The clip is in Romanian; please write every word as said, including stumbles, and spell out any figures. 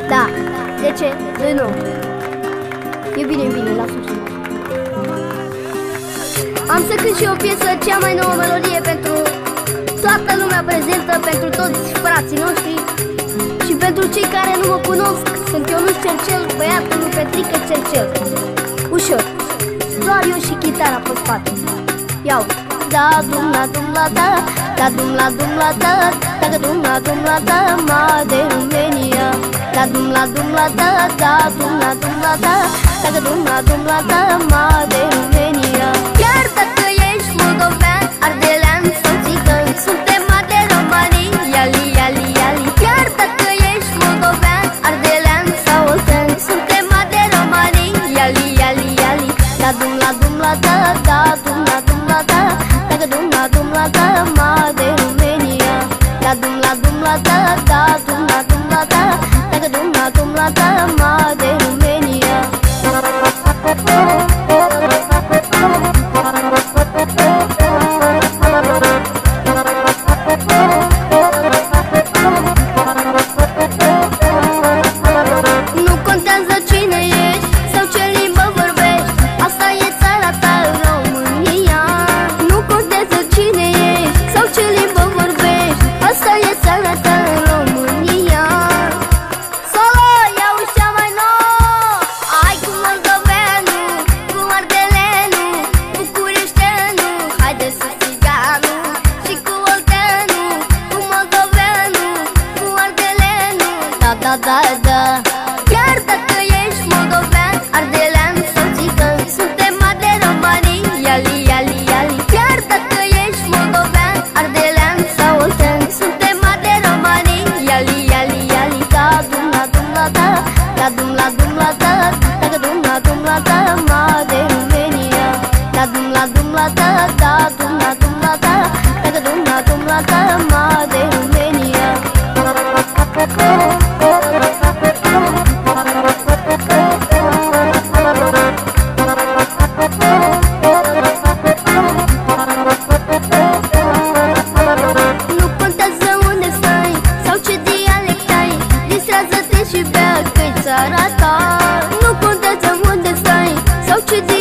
Da, de ce? De nu. E bine, e bine, lasă-mi să am să cânt și o piesă, cea mai nouă melodie pentru toată lumea prezentă, pentru toți frații noștri și pentru cei care nu mă cunosc. Sunt Ionuț Cercel, băiatul lui Petrică Cercel. Ușor, doar eu și chitara pe spate. Iau. Da dum la dum la da, da dum la dum la da, da dum la dum la da, ma de România. Da dum la dum la da, da dum la dum la da, da dum la dum la da, ma de România. Chiar dacă ești moldovean, ardelean sau țigan, suntem de romanii, iali, iali, iali. Chiar dacă ești moldovean, ardelean sau oltean, suntem de romanii, iali, iali, iali. Da dum la dum la da, da dum la dum la da, da dum la dum la da, ma de România. Da dum la dum la da, da dum la dum la da, da dum la dum la da, ma de România. Nu contează cine ești sau ce limbă vorbești, asta e țara ta, România. Nu contează cine ești sau ce limbă vorbești, asta e țara ta, România. Solo, iau cea mai nouă, ai cu moldoveanu, cu ardeleanu, bucureșteanu, haide să țiganu, și cu olteanu, cu moldoveanu, cu ardeleanu. Da, da, da, da. Chiar dacă ești moldovean, ardelean sau țigan, suntem de romanii, iali, iali, iali. Chiar dacă ești moldovean, ardelean sau oltean, suntem de romanii, iali, iali, iali. Da dum la dum la da, da dum la dum la da, da dum la dum la da, ma de România. Da dum la dum la da, da dum la dum la da, da dum la dum la da, ma de România. Nu contează unde stai sau ce dialect ai, distrează-te și bea că-i țara ta. Nu contează unde stai sau ce